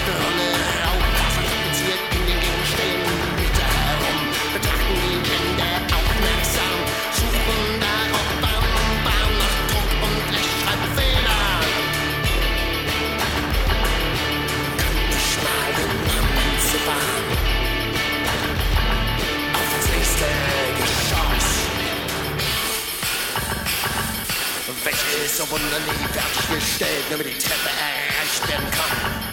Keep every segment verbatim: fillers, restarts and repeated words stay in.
Birne aufpassen, speziell in den Gegenständen Mitte herum. Betrachten die Hände aufmerksam, suchen darauf Bahn um Bahn nach Druck und Rechtschreibbefehlern. Könnte schnell den Namen ziffern. Auf das nächste Geschoss. Welche ist so wunderlich fertiggestellt, damit die Treppe erreicht werden kann.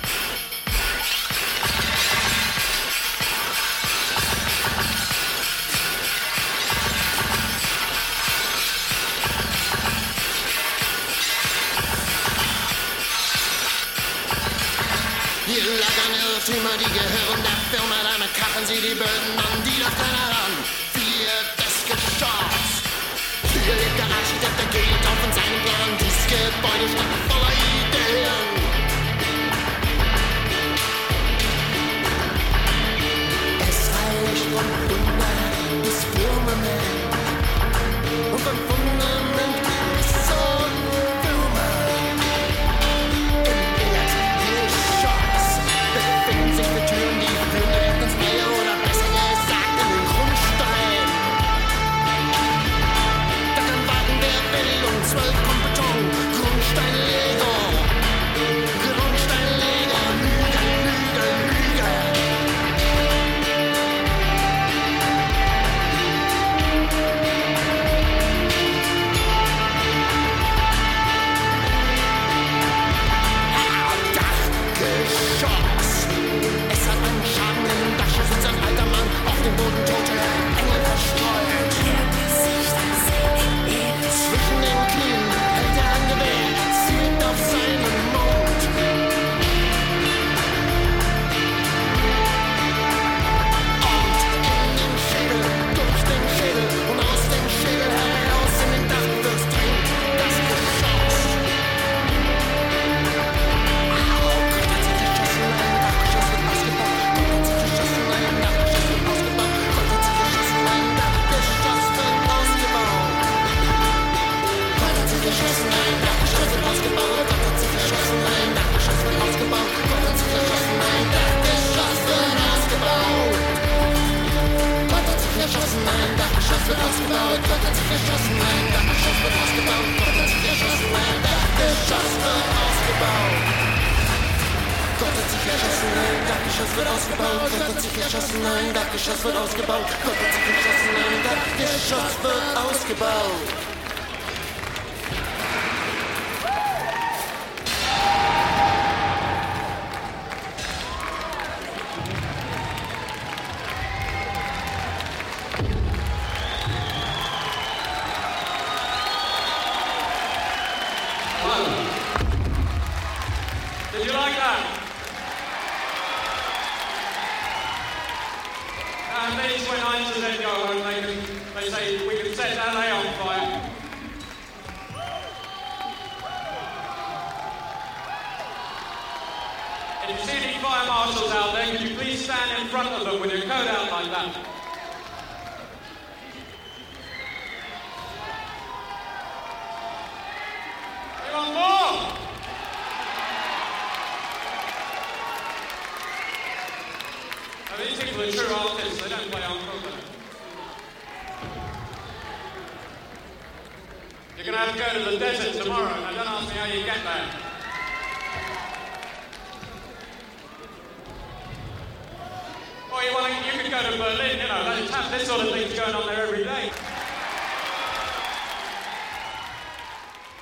Hier lagern Irrtümer, die gehören der Firma, damit kachen sie die Böden an, die darf keiner ran. Viertes Geschoss. Stillgelegter Architekt, der geht auf in seinen Plan. Dies Gebäude steht voller Ideen. Es reicht von Wunder bis Firmament. Und von Fundament bis zum Firmament. Im Erdgeschoss befinden sich die Türen, die führen direkt ins Freie oder besser gesagt in den Grundstein. zwölf kommt Beton, Grundstein Lego, Grundstein Lego, Lüge, Lüge, Lüge. Dachgeschoss, es hat einen Schaden in dem Dachschiff, sitzt ein alter Mann auf dem Boden, tote Engel verstreut. Zwischen den Knien hält er ein Gewehr, er zielt auf seinen Mund. Und in den Schädel, durch den Schädel und aus dem Schädel heraus in den Dachfürst dringt das Geschoss. Au, Gott hat sich geschossen, ein Dachgeschoss wird ausgebaut. Gott hat sich geschossen, ein Dachgeschoss wird ausgebaut. Gott hat sich geschossen, ein Dachgeschoss wird ausgebaut. Geschossen, ein Dachgeschoss wird ausgebaut. Gott hat sich geschossen, ein Dachgeschoss wird ausgebaut. Gott hat sich geschossen, ein Dachgeschoss wird ausgebaut. Gott hat sich geschossen, ein Dachgeschoss wird ausgebaut. Gott hat sich geschossen, ein Dachgeschoss wird ausgebaut. Gott hat sich geschossen, ein Dachgeschoss wird ausgebaut. Gott hat sich geschossen, ein Dachgeschoss wird ausgebaut. Gott hat sich geschossen, ein Dachgeschoss wird ausgebaut. Gott hat sich geschossen, ein Dachgeschoss wird ausgebaut. Did you like that? And these when Einstein go home, they, can, they say we can set L A on fire. And if you see any fire marshals out there, could you please stand in front of them with your coat out like that? You want more? I mean, these people are true artists, they don't play on proper. You're going to have to go to the desert tomorrow, and don't ask me how you get there. Or you, want to, you could go to Berlin, you know, they have this sort of thing's going on there every day.